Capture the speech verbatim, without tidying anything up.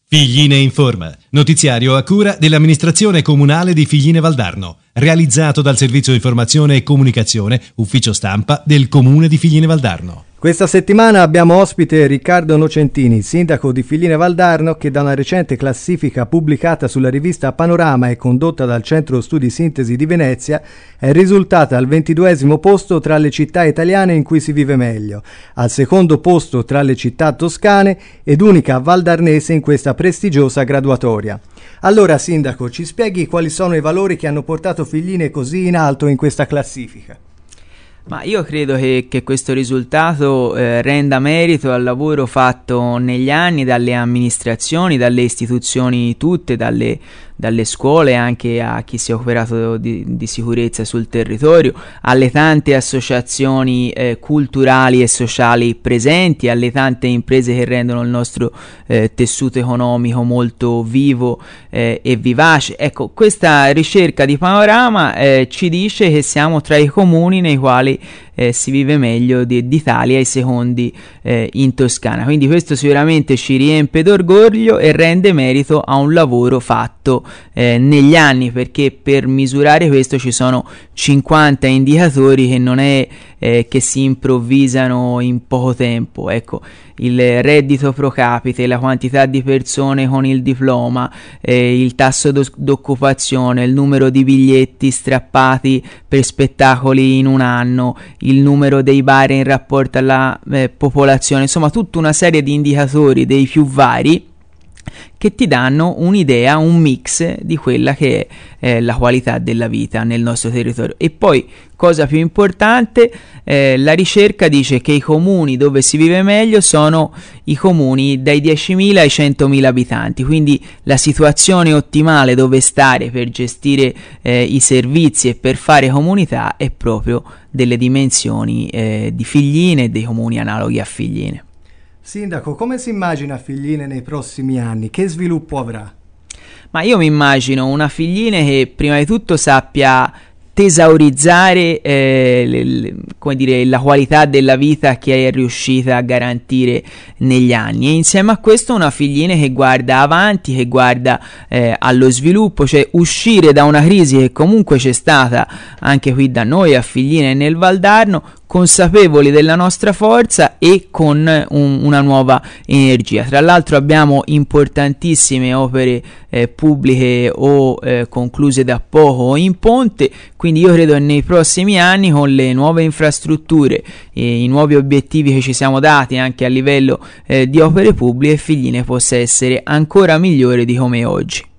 Figline Informa, notiziario a cura dell'amministrazione comunale di Figline Valdarno, realizzato dal Servizio Informazione e Comunicazione, ufficio stampa del Comune di Figline Valdarno. Questa settimana abbiamo ospite Riccardo Nocentini, sindaco di Figline Valdarno, che da una recente classifica pubblicata sulla rivista Panorama e condotta dal Centro Studi Sintesi di Venezia è risultata al ventiduesimo posto tra le città italiane in cui si vive meglio, al secondo posto tra le città toscane ed unica valdarnese in questa prestigiosa graduatoria. Allora, sindaco, ci spieghi quali sono i valori che hanno portato Figline così in alto in questa classifica? Ma io credo che, che questo risultato eh, renda merito al lavoro fatto negli anni dalle amministrazioni, dalle istituzioni tutte, dalle, dalle scuole, anche a chi si è operato di, di sicurezza sul territorio, alle tante associazioni eh, culturali e sociali presenti, alle tante imprese che rendono il nostro eh, tessuto economico molto vivo eh, e vivace. Ecco, questa ricerca di Panorama eh, ci dice che siamo tra i comuni nei quali Eh, si vive meglio di, d'Italia, i secondi eh, in Toscana, quindi questo sicuramente ci riempie d'orgoglio e rende merito a un lavoro fatto eh, negli anni, perché per misurare questo ci sono cinquanta indicatori che non è eh, che si improvvisano in poco tempo. Ecco, il reddito pro capite, la quantità di persone con il diploma, eh, il tasso do- d'occupazione, il numero di biglietti strappati per spettacoli in un anno, il numero dei bar in rapporto alla eh, popolazione, insomma tutta una serie di indicatori dei più vari che ti danno un'idea, un mix di quella che è eh, la qualità della vita nel nostro territorio. E poi, cosa più importante, eh, la ricerca dice che i comuni dove si vive meglio sono i comuni dai diecimila ai centomila abitanti, quindi la situazione ottimale dove stare per gestire eh, i servizi e per fare comunità è proprio delle dimensioni eh, di Figline e dei comuni analoghi a Figline. Sindaco, come si immagina Figline nei prossimi anni? Che sviluppo avrà? Ma io mi immagino una Figline che prima di tutto sappia tesaurizzare eh, le, le, come dire, la qualità della vita che è riuscita a garantire negli anni, e insieme a questo una Figline che guarda avanti, che guarda eh, allo sviluppo, cioè uscire da una crisi che comunque c'è stata anche qui da noi a Figline e nel Valdarno, consapevoli della nostra forza e con un, una nuova energia. Tra l'altro abbiamo importantissime opere eh, pubbliche o eh, concluse da poco o in ponte, quindi io credo che nei prossimi anni, con le nuove infrastrutture e i nuovi obiettivi che ci siamo dati anche a livello eh, di opere pubbliche, Figline possa essere ancora migliore di come è oggi.